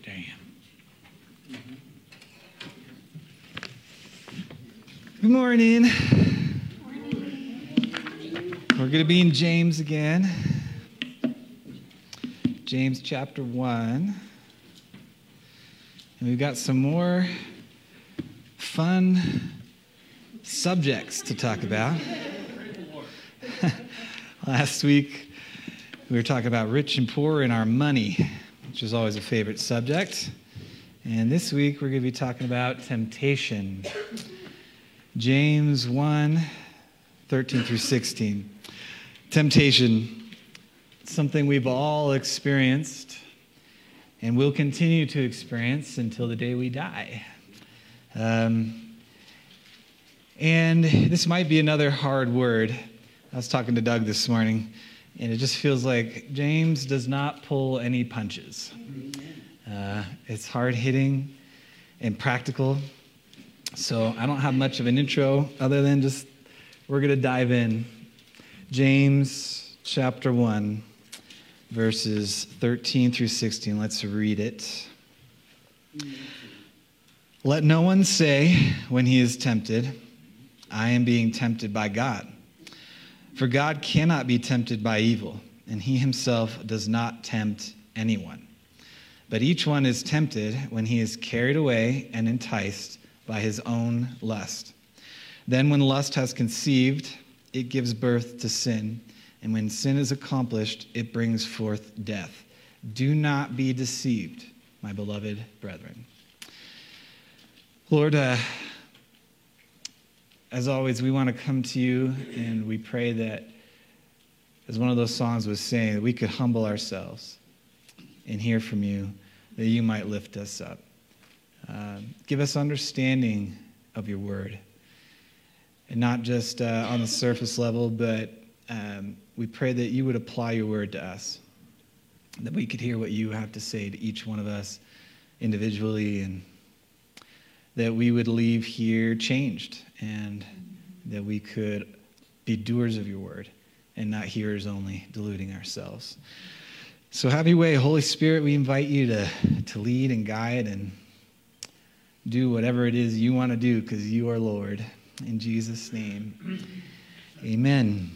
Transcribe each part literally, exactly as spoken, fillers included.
Damn. Good morning. We're going to be in James again. James chapter one. And we've got some more fun subjects to talk about. Last week, we were talking about rich and poor and our money, which is always a favorite subject. And this week, we're going to be talking about temptation. James one, thirteen through sixteen. Temptation, something we've all experienced and will continue to experience until the day we die. Um, and this might be another hard word. I was talking to Doug this morning, and it just feels like James does not pull any punches. Uh, it's hard-hitting and practical. So I don't have much of an intro other than just we're going to dive in. James chapter one, verses thirteen through sixteen. Let's read it. Let no one say when he is tempted, I am being tempted by God. For God cannot be tempted by evil, and he himself does not tempt anyone. But each one is tempted when he is carried away and enticed by his own lust. Then when lust has conceived, it gives birth to sin. And when sin is accomplished, it brings forth death. Do not be deceived, my beloved brethren. Lord, uh, as always, we want to come to you, and we pray that, as one of those songs was saying, that we could humble ourselves and hear from you, that you might lift us up. Uh, give us understanding of your word, and not just uh, on the surface level, but um, we pray that you would apply your word to us, that we could hear what you have to say to each one of us individually, and that we would leave here changed, and that we could be doers of your word and not hearers only, deluding ourselves. So have your way, Holy Spirit. We invite you to, to lead and guide and do whatever it is you want to do, because you are Lord. In Jesus' name, amen.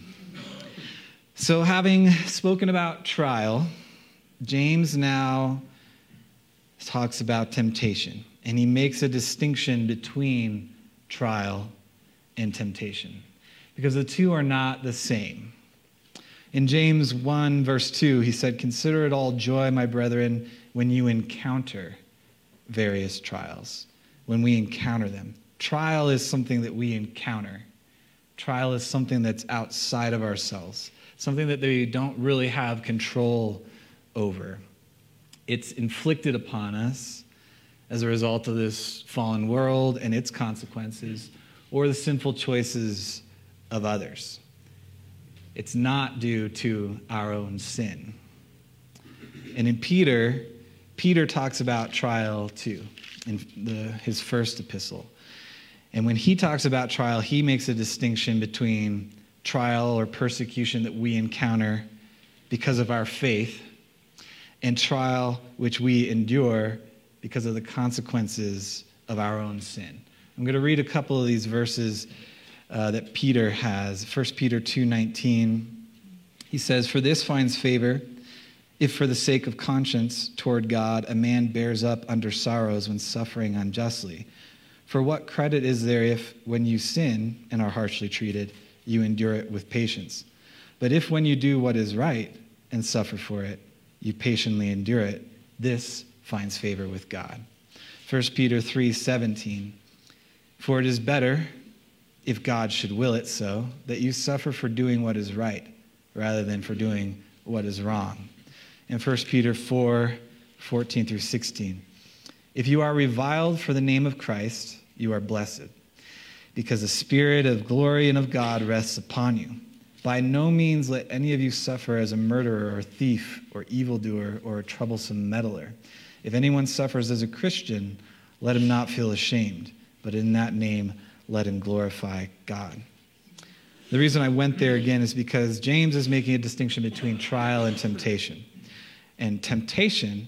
So having spoken about trial, James now talks about temptation, and he makes a distinction between trial and temptation, because the two are not the same. In James one, verse two, he said, "Consider it all joy, my brethren, when you encounter various trials." When we encounter them. Trial is something that we encounter. Trial is something that's outside of ourselves, something that we don't really have control over. It's inflicted upon us as a result of this fallen world and its consequences, or the sinful choices of others. It's not due to our own sin. And in Peter, Peter talks about trial too, in the, his first epistle. And when he talks about trial, he makes a distinction between trial or persecution that we encounter because of our faith and trial which we endure because of the consequences of our own sin. I'm going to read a couple of these verses uh, that Peter has. First Peter two nineteen, he says, "For this finds favor, if for the sake of conscience toward God a man bears up under sorrows when suffering unjustly. For what credit is there if, when you sin and are harshly treated, you endure it with patience? But if when you do what is right and suffer for it, you patiently endure it, this finds favor with God." First Peter three seventeen, "For it is better, if God should will it so, that you suffer for doing what is right, rather than for doing what is wrong." And First Peter four fourteen through sixteen, "If you are reviled for the name of Christ, you are blessed, because the Spirit of glory and of God rests upon you. By no means let any of you suffer as a murderer or thief or evildoer or a troublesome meddler. If anyone suffers as a Christian, let him not feel ashamed, but in that name let him glorify God." The reason I went there again is because James is making a distinction between trial and temptation. And temptation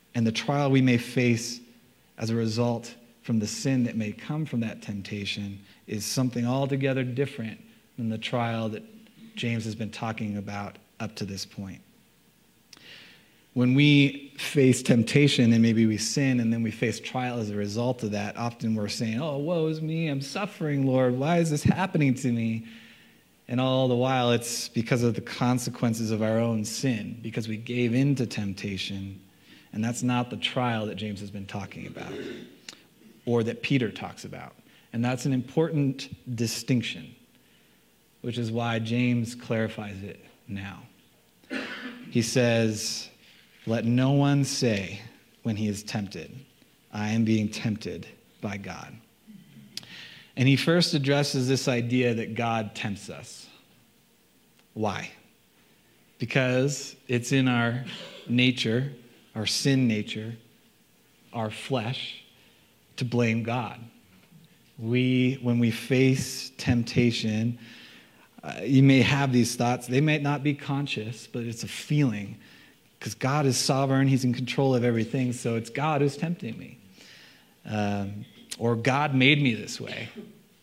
and the trial we may face as a result from the sin that may come from that temptation is something altogether different than the trial that James has been talking about up to this point. When we face temptation and maybe we sin and then we face trial as a result of that, often we're saying, oh, woe is me, I'm suffering, Lord. Why is this happening to me? And all the while, it's because of the consequences of our own sin, because we gave in to temptation. And that's not the trial that James has been talking about, or that Peter talks about. And that's an important distinction, which is why James clarifies it now. He says, let no one say when he is tempted, I am being tempted by God. And he first addresses this idea that God tempts us. Why? Because it's in our nature, our sin nature, our flesh, to blame God. We, when we face temptation, uh, you may have these thoughts. They may not be conscious, but it's a feeling. Because God is sovereign, he's in control of everything, so it's God who's tempting me. Um, or God made me this way.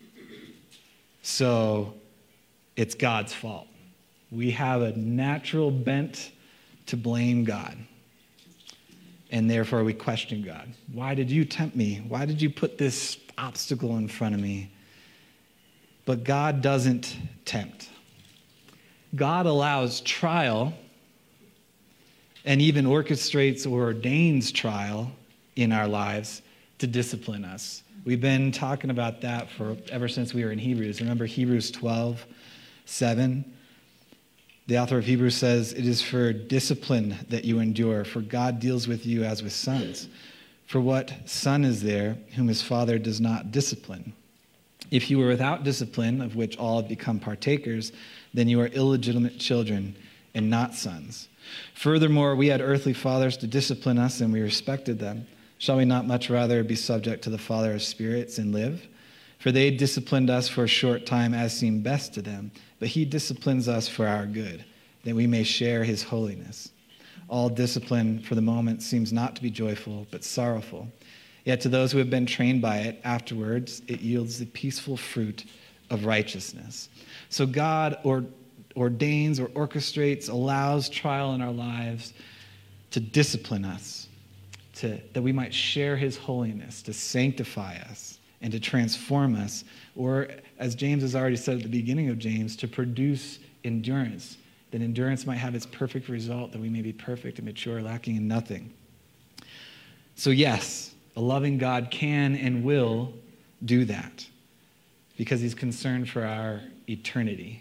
So it's God's fault. We have a natural bent to blame God. And therefore we question God. Why did you tempt me? Why did you put this obstacle in front of me? But God doesn't tempt. God allows trial and even orchestrates or ordains trial in our lives to discipline us. We've been talking about that for ever since we were in Hebrews. Remember Hebrews twelve, seven? The author of Hebrews says, it is for discipline that you endure, for God deals with you as with sons. For what son is there whom his father does not discipline? If you were without discipline, of which all have become partakers, then you are illegitimate children and not sons. Furthermore, we had earthly fathers to discipline us, and we respected them. Shall we not much rather be subject to the Father of spirits and live? For they disciplined us for a short time as seemed best to them, but he disciplines us for our good, that we may share his holiness. All discipline for the moment seems not to be joyful, but sorrowful. Yet to those who have been trained by it, afterwards it yields the peaceful fruit of righteousness. So God or ordains or orchestrates, allows trial in our lives to discipline us, to, that we might share his holiness, to sanctify us, and to transform us, or as James has already said at the beginning of James, to produce endurance, that endurance might have its perfect result, that we may be perfect and mature, lacking in nothing. So yes, a loving God can and will do that because he's concerned for our eternity,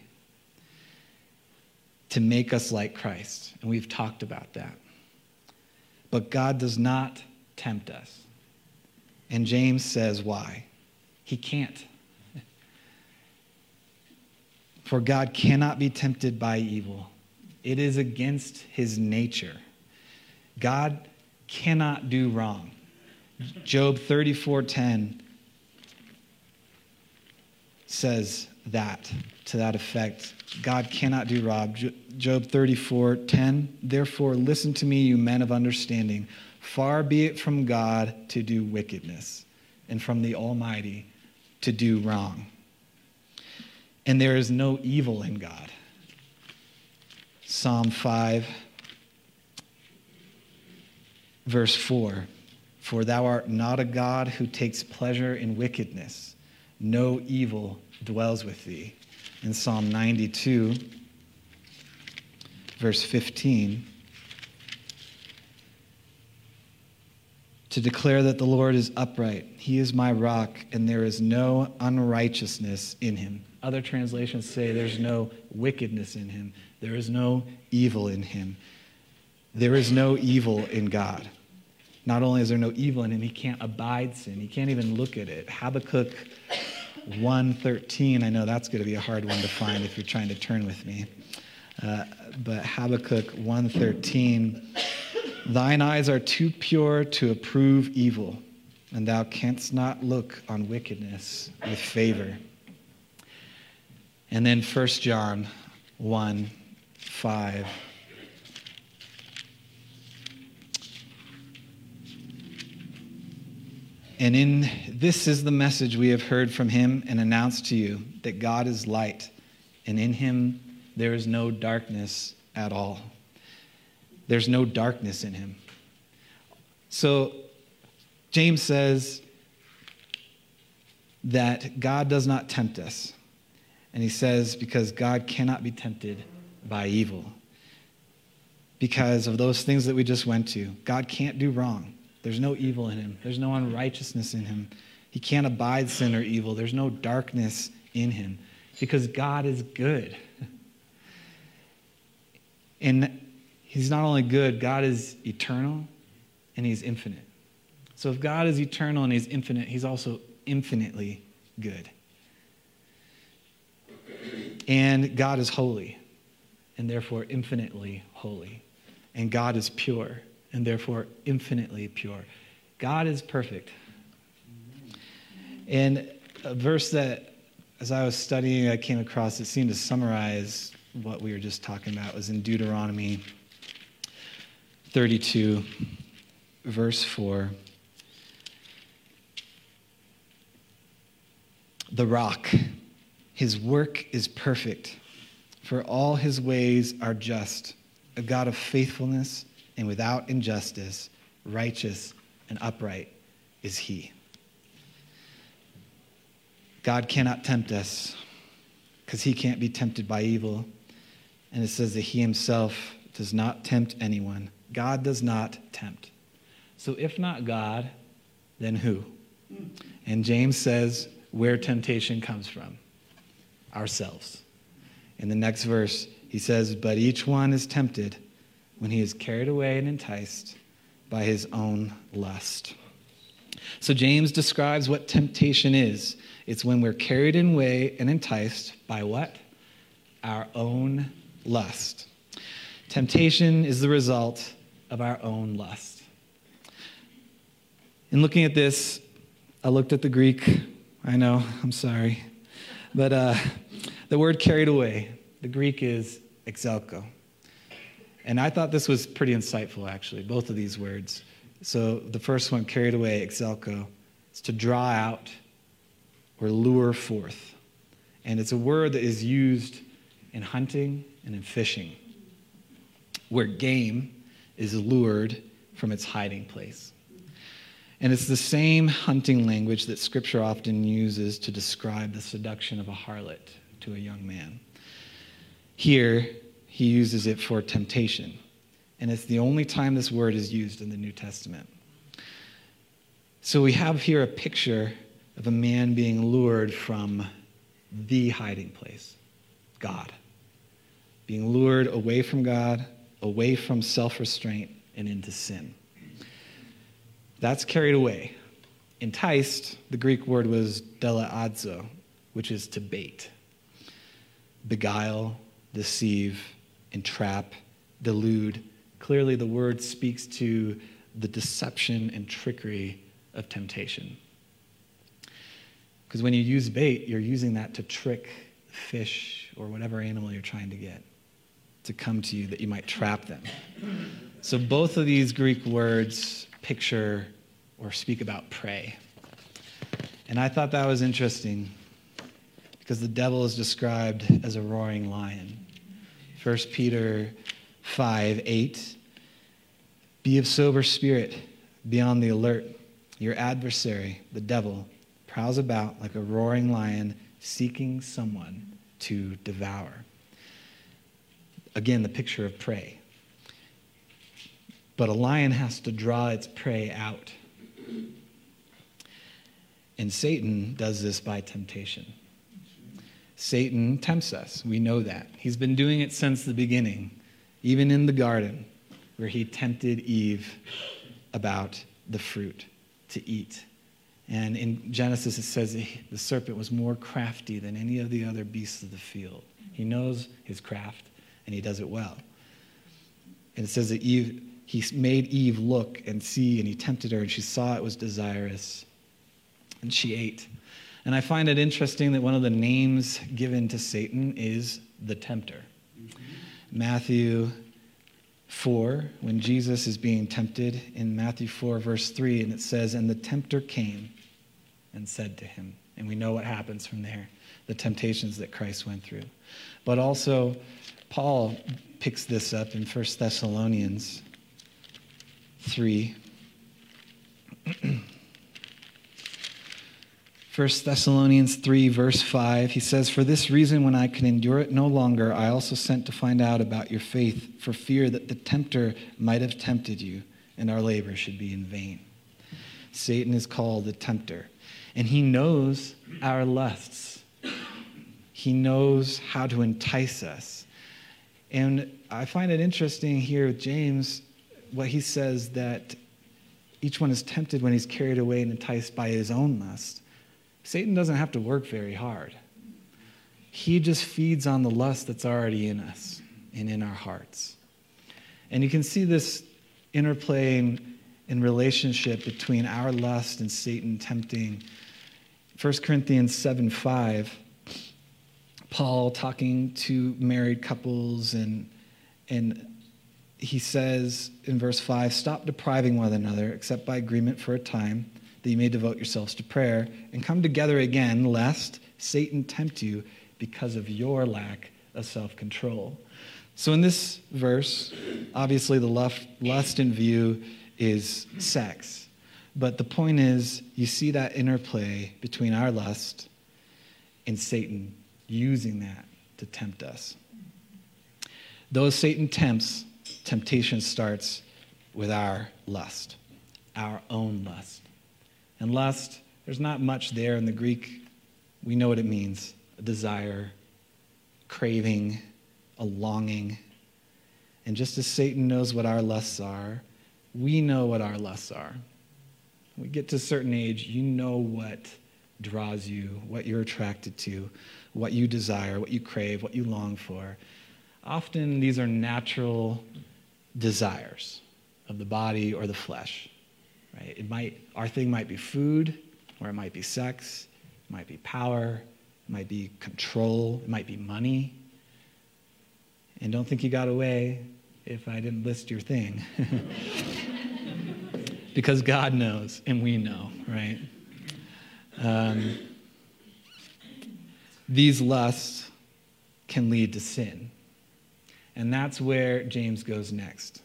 to make us like Christ. And we've talked about that. But God does not tempt us. And James says why. He can't. For God cannot be tempted by evil. It is against his nature. God cannot do wrong. Job thirty-four ten says that, to that effect. God cannot do wrong. Job thirty-four ten, therefore listen to me, you men of understanding. Far be it from God to do wickedness, and from the Almighty to do wrong. And there is no evil in God. Psalm five, verse four. For thou art not a God who takes pleasure in wickedness. No evil dwells with thee. In Psalm ninety-two, verse fifteen, to declare that the Lord is upright. He is my rock, and there is no unrighteousness in him. Other translations say there's no wickedness in him. There is no evil in him. There is no evil in God. Not only is there no evil in him, he can't abide sin. He can't even look at it. Habakkuk one thirteen, I know that's going to be a hard one to find if you're trying to turn with me. Uh, but Habakkuk one thirteen, thine eyes are too pure to approve evil, and thou canst not look on wickedness with favor. And then First John one five. And in this is the message we have heard from him and announced to you, that God is light, and in him there is no darkness at all. There's no darkness in him. So James says that God does not tempt us. And he says because God cannot be tempted by evil. Because of those things that we just went to. God can't do wrong. There's no evil in him. There's no unrighteousness in him. He can't abide sin or evil. There's no darkness in him. Because God is good. And he's not only good, God is eternal and he's infinite. So if God is eternal and he's infinite, he's also infinitely good. And God is holy and therefore infinitely holy. And God is pure and therefore infinitely pure. God is perfect. And a verse that, as I was studying, I came across, it seemed to summarize what we were just talking about, was in Deuteronomy thirty-two, verse four. The rock, his work is perfect, for all his ways are just, a God of faithfulness and without injustice, righteous and upright is he. God cannot tempt us because he can't be tempted by evil. And it says that he himself does not tempt anyone. God does not tempt. So if not God, then who? And James says where temptation comes from. Ourselves. In the next verse, he says, but each one is tempted when he is carried away and enticed by his own lust. So James describes what temptation is. It's when we're carried away and enticed by what? Our own lust. Temptation is the result of our own lust. In looking at this, I looked at the Greek. I know, I'm sorry. But uh, the word carried away, the Greek is exelko. And I thought this was pretty insightful, actually, both of these words. So the first one, carried away, exelko, is to draw out or lure forth. And it's a word that is used in hunting and in fishing, where game is lured from its hiding place. And it's the same hunting language that Scripture often uses to describe the seduction of a harlot to a young man. Here, he uses it for temptation. And it's the only time this word is used in the New Testament. So we have here a picture of a man being lured from the hiding place, God. Being lured away from God, away from self-restraint, and into sin. That's carried away. Enticed, the Greek word was delaadzo, which is to bait. Beguile, deceive, entrap, delude. Clearly the word speaks to the deception and trickery of temptation. Because when you use bait, you're using that to trick fish or whatever animal you're trying to get to come to you, that you might trap them. So both of these Greek words picture or speak about prey. And I thought that was interesting because the devil is described as a roaring lion. First Peter five eight, be of sober spirit, be on the alert. Your adversary, the devil, prowls about like a roaring lion seeking someone to devour. Again, the picture of prey. But a lion has to draw its prey out. And Satan does this by temptation. Satan tempts us. We know that. He's been doing it since the beginning, even in the garden, where he tempted Eve about the fruit to eat. And in Genesis, it says the serpent was more crafty than any of the other beasts of the field. He knows his craft, and he does it well. And it says that Eve, he made Eve look and see, and he tempted her, and she saw it was desirous, and she ate. And I find it interesting that one of the names given to Satan is the tempter. Mm-hmm. Matthew four, when Jesus is being tempted in Matthew four, verse three, and it says, "And the tempter came and said to him." And we know what happens from there, the temptations that Christ went through. But also, Paul picks this up in First Thessalonians three. First Thessalonians three, verse five, he says, "For this reason, when I could endure it no longer, I also sent to find out about your faith, for fear that the tempter might have tempted you, and our labor should be in vain." Satan is called the tempter, and he knows our lusts. He knows how to entice us. And I find it interesting here with James, what he says, that each one is tempted when he's carried away and enticed by his own lust. Satan doesn't have to work very hard. He just feeds on the lust that's already in us and in our hearts. And you can see this interplay in, in relationship between our lust and Satan tempting. First Corinthians seven five, Paul talking to married couples, and, and he says in verse five, "Stop depriving one another, except by agreement for a time, that you may devote yourselves to prayer, and come together again, lest Satan tempt you because of your lack of self-control." So in this verse, obviously the lust in view is sex. But the point is, you see that interplay between our lust and Satan using that to tempt us. Though Satan tempts, temptation starts with our lust, our own lust. And lust, there's not much there in the Greek. We know what it means: a desire, craving, a longing. And just as Satan knows what our lusts are, we know what our lusts are. When we get to a certain age, you know what draws you, what you're attracted to, what you desire, what you crave, what you long for. Often these are natural desires of the body or the flesh. Right? It might, our thing might be food, or it might be sex, it might be power, it might be control, it might be money. And don't think you got away if I didn't list your thing. Because God knows, and we know, right? Um, these lusts can lead to sin. And that's where James goes next.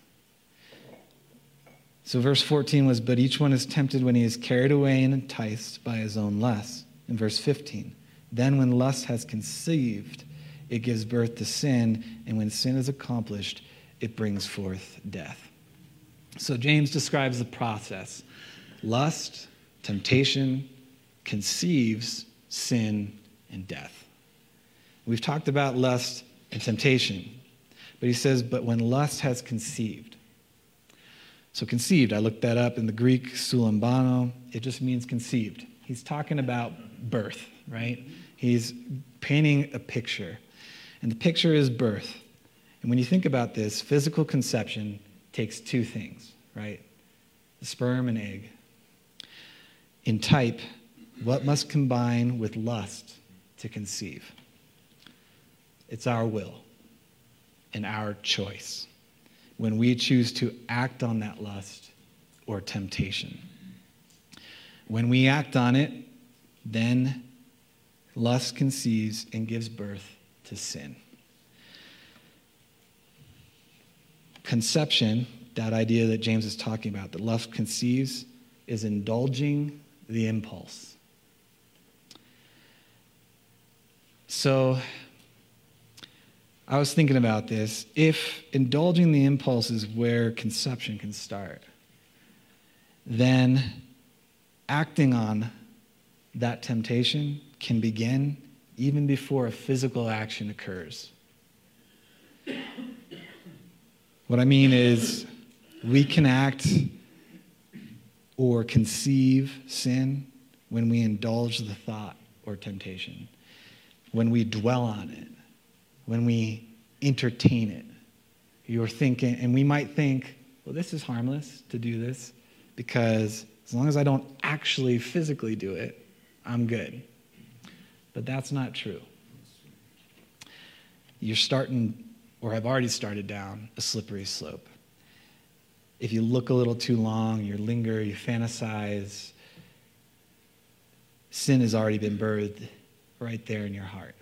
So verse fourteen was, "But each one is tempted when he is carried away and enticed by his own lust." In verse fifteen, "Then when lust has conceived, it gives birth to sin, and when sin is accomplished, it brings forth death." So James describes the process. Lust, temptation, conceives sin and death. We've talked about lust and temptation, but he says, but when lust has conceived. So conceived, I looked that up in the Greek, sulambano, it just means conceived. He's talking about birth, right? He's painting a picture. And the picture is birth. And when you think about this, physical conception takes two things, right? The sperm and egg. In type, what must combine with lust to conceive? It's our will and our choice when we choose to act on that lust or temptation. When we act on it, then lust conceives and gives birth to sin. Conception, that idea that James is talking about, that lust conceives, is indulging the impulse. So, I was thinking about this. If indulging the impulse is where conception can start, then acting on that temptation can begin even before a physical action occurs. What I mean is, we can act or conceive sin when we indulge the thought or temptation, when we dwell on it, when we entertain it. You're thinking, and we might think, well, this is harmless to do this because as long as I don't actually physically do it, I'm good. But that's not true. You're starting, or have already started down a slippery slope. if you look a little too long, you linger, you fantasize, sin has already been birthed right there in your heart.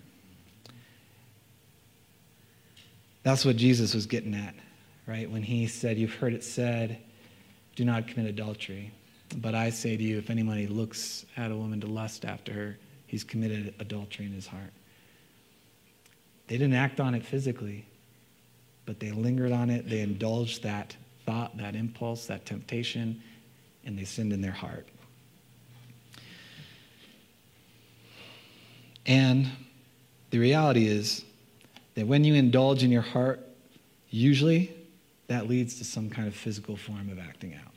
That's what Jesus was getting at, right? When he said, you've heard it said, do not commit adultery. But I say to you, if anybody looks at a woman to lust after her, he's committed adultery in his heart. They didn't act on it physically, but they lingered on it. They indulged that thought, that impulse, that temptation, and they sinned in their heart. And the reality is that when you indulge in your heart, usually that leads to some kind of physical form of acting out.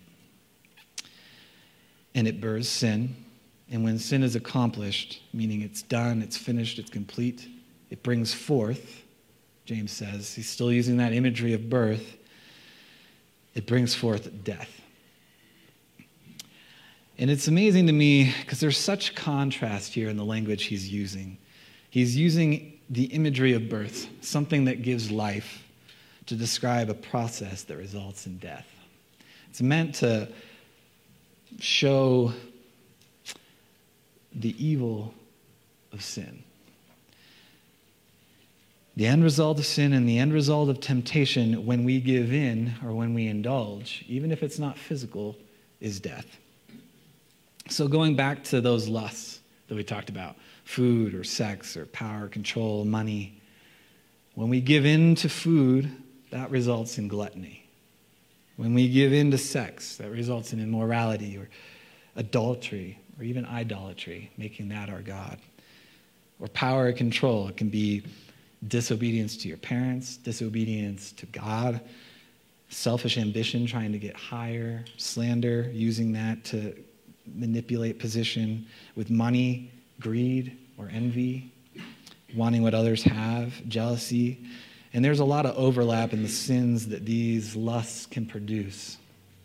And it births sin. And when sin is accomplished, meaning it's done, it's finished, it's complete, it brings forth, James says, he's still using that imagery of birth, it brings forth death. And it's amazing to me because there's such contrast here in the language he's using. He's using the imagery of birth, something that gives life, to describe a process that results in death. It's meant to show the evil of sin. The end result of sin and the end result of temptation when we give in or when we indulge, even if it's not physical, is death. So going back to those lusts that we talked about, food or sex or power, control, money, when we give in to food, that results in gluttony. When we give in to sex, that results in immorality or adultery or even idolatry, making that our God. Or power or control, it can be disobedience to your parents, disobedience to God, selfish ambition, trying to get higher, slander, using that to manipulate position. With money, greed or envy, wanting what others have, jealousy. And there's a lot of overlap in the sins that these lusts can produce.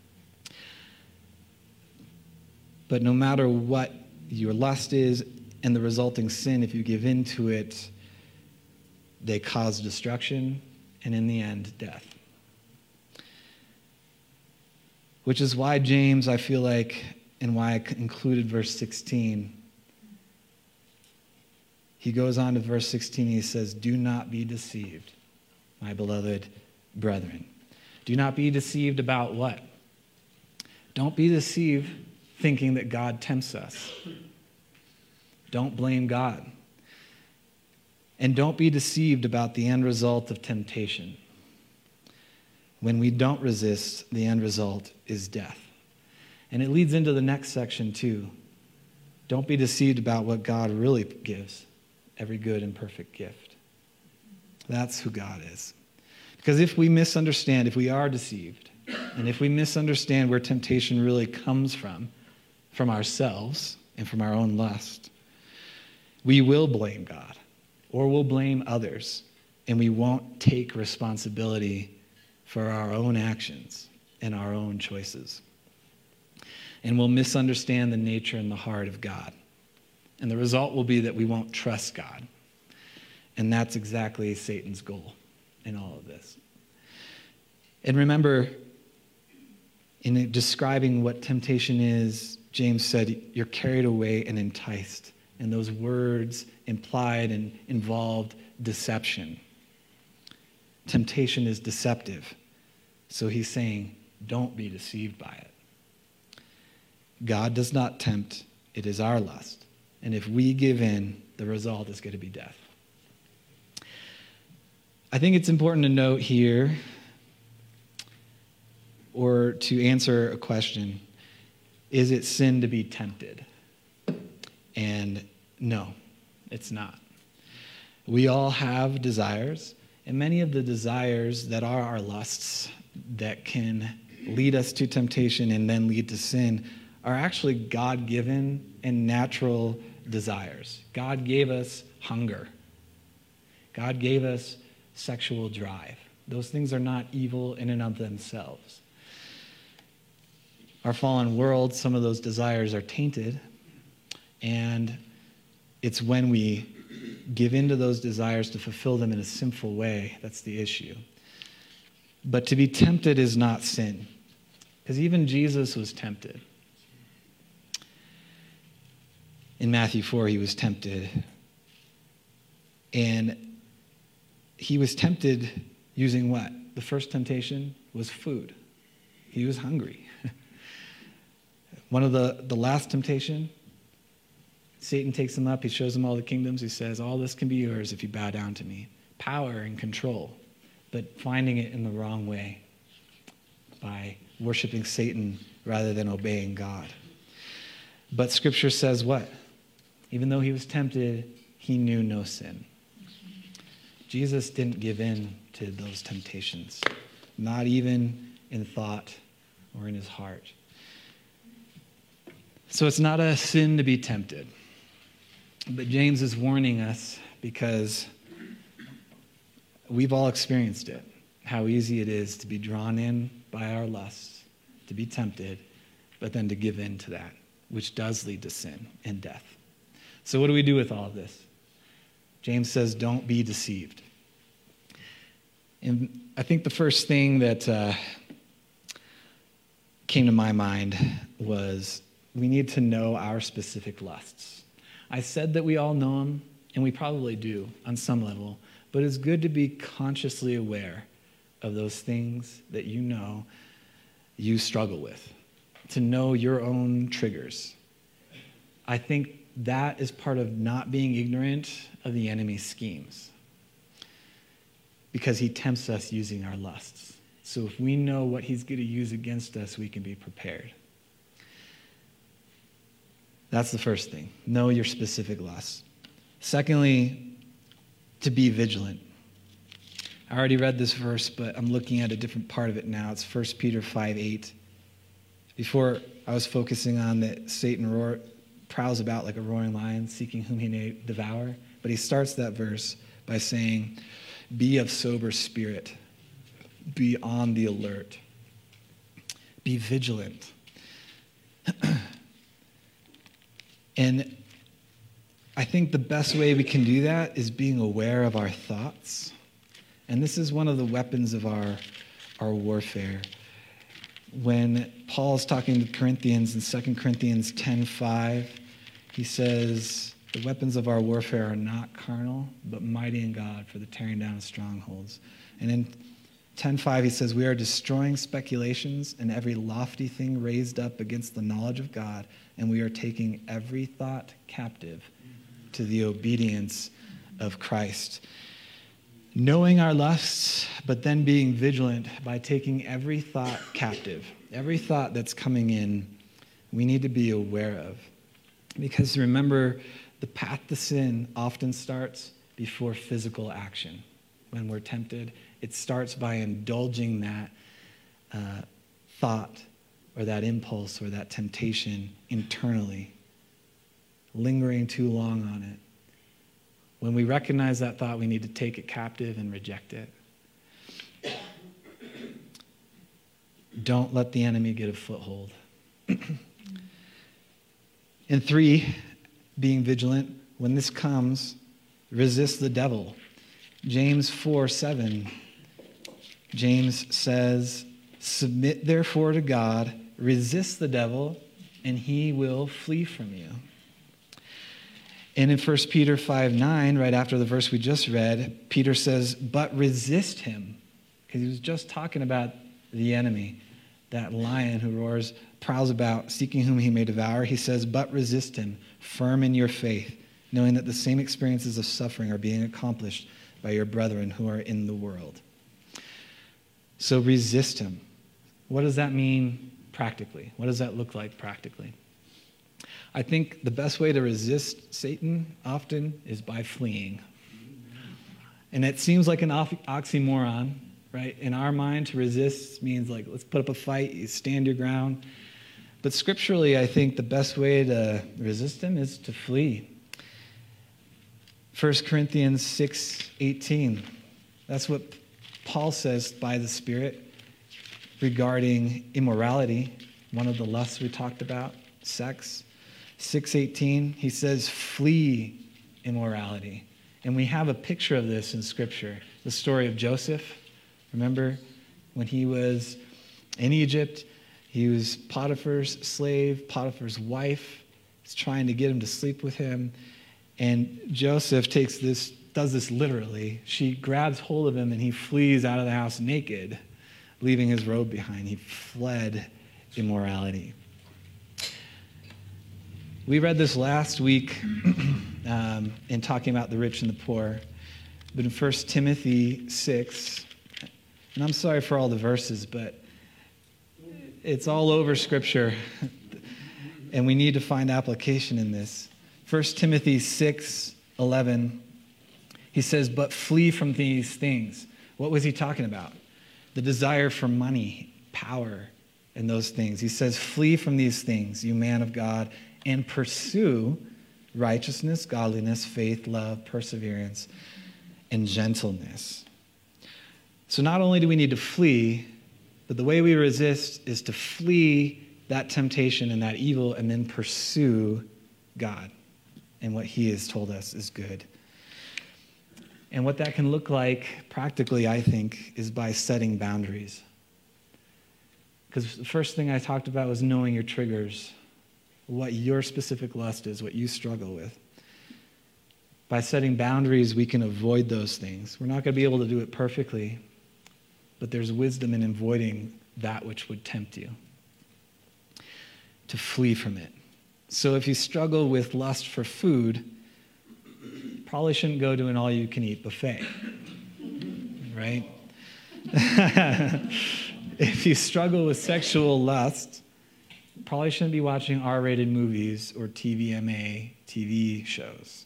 But no matter what your lust is and the resulting sin, if you give in to it, they cause destruction and in the end, death. Which is why James, I feel like, and why I included verse sixteen, he goes on to verse sixteen, he says, do not be deceived, my beloved brethren. Do not be deceived about what? Don't be deceived thinking that God tempts us. Don't blame God. And don't be deceived about the end result of temptation. When we don't resist, the end result is death. And it leads into the next section too. Don't be deceived about what God really gives, every good and perfect gift. That's who God is. Because if we misunderstand, if we are deceived, and if we misunderstand where temptation really comes from, from ourselves and from our own lust, we will blame God or we'll blame others, and we won't take responsibility for our own actions and our own choices. And we'll misunderstand the nature and the heart of God. And the result will be that we won't trust God. And that's exactly Satan's goal in all of this. And remember, in describing what temptation is, James said, you're carried away and enticed. And those words implied and involved deception. Temptation is deceptive. So he's saying, don't be deceived by it. God does not tempt, it is our lust. And if we give in, the result is going to be death. I think it's important to note here, or to answer a question, is it sin to be tempted? And no, it's not. We all have desires, and many of the desires that are our lusts that can lead us to temptation and then lead to sin are actually God-given and natural desires. God gave us hunger. God gave us sexual drive. Those things are not evil in and of themselves. Our fallen world, some of those desires are tainted, and it's when we give in to those desires to fulfill them in a sinful way that's the issue. But to be tempted is not sin. Because even Jesus was tempted. In Matthew four, he was tempted. And he was tempted using what? The first temptation was food. He was hungry. One of the, the last temptation, Satan takes him up. He shows him all the kingdoms. He says, all this can be yours if you bow down to me. Power and control, but finding it in the wrong way by worshiping Satan rather than obeying God. But Scripture says what? Even though he was tempted, he knew no sin. Jesus didn't give in to those temptations, not even in thought or in his heart. So it's not a sin to be tempted. But James is warning us because we've all experienced it, how easy it is to be drawn in by our lusts, to be tempted, but then to give in to that, which does lead to sin and death. So what do we do with all of this? James says, don't be deceived. And I think the first thing that uh, came to my mind was we need to know our specific lusts. I said that we all know them, and we probably do on some level, but it's good to be consciously aware of those things that you know you struggle with, to know your own triggers. I think that is part of not being ignorant of the enemy's schemes, because he tempts us using our lusts. So if we know what he's going to use against us, we can be prepared. That's the first thing. Know your specific lusts. Secondly, to be vigilant. I already read this verse, but I'm looking at a different part of it now. It's First Peter five eight. Before, I was focusing on that Satan roar, prowls about like a roaring lion, seeking whom he may devour. But he starts that verse by saying, be of sober spirit. Be on the alert. Be vigilant. And I think the best way we can do that is being aware of our thoughts. And this is one of the weapons of our, our warfare. When Paul's talking to Corinthians in Second Corinthians ten five, he says, the weapons of our warfare are not carnal, but mighty in God for the tearing down of strongholds. And in ten five, he says, we are destroying speculations and every lofty thing raised up against the knowledge of God, and we are taking every thought captive to the obedience of Christ. Knowing our lusts, but then being vigilant by taking every thought captive, every thought that's coming in, we need to be aware of. Because remember, the path to sin often starts before physical action. When we're tempted, it starts by indulging that uh, thought or that impulse or that temptation internally, lingering too long on it. When we recognize that thought, we need to take it captive and reject it. Don't let the enemy get a foothold. And three, being vigilant, when this comes, resist the devil. James four seven, James says, submit therefore to God, resist the devil, and he will flee from you. And in First Peter five nine, right after the verse we just read, Peter says, but resist him. Because he was just talking about the enemy, that lion who roars, prowls about, seeking whom he may devour. He says, but resist him, firm in your faith, knowing that the same experiences of suffering are being accomplished by your brethren who are in the world. So resist him. What does that mean practically? What does that look like practically? I think the best way to resist Satan often is by fleeing. And it seems like an oxymoron, right? In our mind, to resist means like, let's put up a fight, you stand your ground. But scripturally, I think the best way to resist him is to flee. First Corinthians six eighteen. That's what Paul says by the Spirit regarding immorality, one of the lusts we talked about, sex. six eighteen, he says, flee immorality. And we have a picture of this in Scripture. The story of Joseph. Remember when he was in Egypt, He was Potiphar's slave. Potiphar's wife is trying to get him to sleep with him. And Joseph takes this, does this literally. She grabs hold of him and he flees out of the house naked, leaving his robe behind. He fled immorality. We read this last week um, in talking about the rich and the poor. But in First Timothy six, and I'm sorry for all the verses, but it's all over Scripture, and we need to find application in this. First Timothy six eleven, he says, but flee from these things. What was he talking about? The desire for money, power, and those things. He says, flee from these things, you man of God, and pursue righteousness, godliness, faith, love, perseverance, and gentleness. So not only do we need to flee, but the way we resist is to flee that temptation and that evil and then pursue God and what he has told us is good. And what that can look like practically, I think, is by setting boundaries. Because the first thing I talked about was knowing your triggers, what your specific lust is, what you struggle with. By setting boundaries, we can avoid those things. We're not going to be able to do it perfectly, but there's wisdom in avoiding that which would tempt you, to flee from it. So if you struggle with lust for food, probably shouldn't go to an all-you-can-eat buffet, right? If you struggle with sexual lust, probably shouldn't be watching R-rated movies or T V M A T V shows.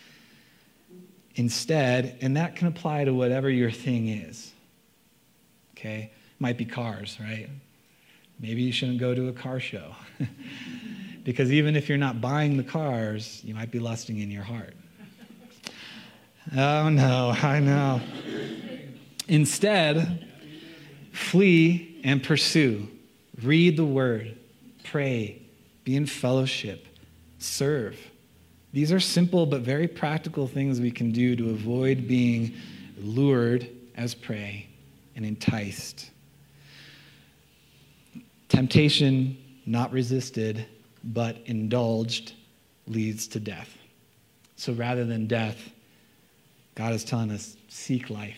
Instead, and that can apply to whatever your thing is, okay? Might be cars, right? Maybe you shouldn't go to a car show. Because even if you're not buying the cars, you might be lusting in your heart. Oh, no, I know. Instead, flee and pursue. Read the word. Pray. Be in fellowship. Serve. These are simple but very practical things we can do to avoid being lured as prey and enticed. Temptation, not resisted, but indulged, leads to death. So rather than death, God is telling us, seek life.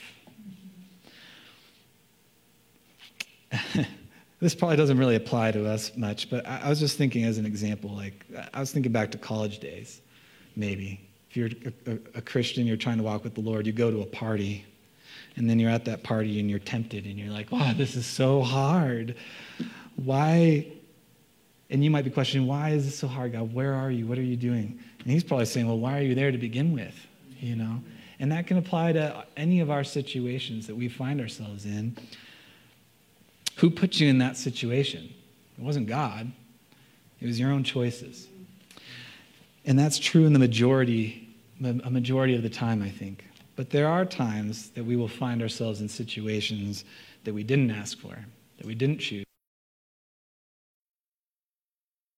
This probably doesn't really apply to us much, but I was just thinking as an example, like I was thinking back to college days, maybe. If you're a, a Christian, you're trying to walk with the Lord, you go to a party, and then you're at that party and you're tempted, and you're like, wow, this is so hard. Why? And you might be questioning, why is this so hard, God? Where are you? What are you doing? And he's probably saying, well, why are you there to begin with? You know? And that can apply to any of our situations that we find ourselves in. Who put you in that situation? It wasn't God. It was your own choices. And that's true in the majority, a majority of the time, I think. But there are times that we will find ourselves in situations that we didn't ask for, that we didn't choose.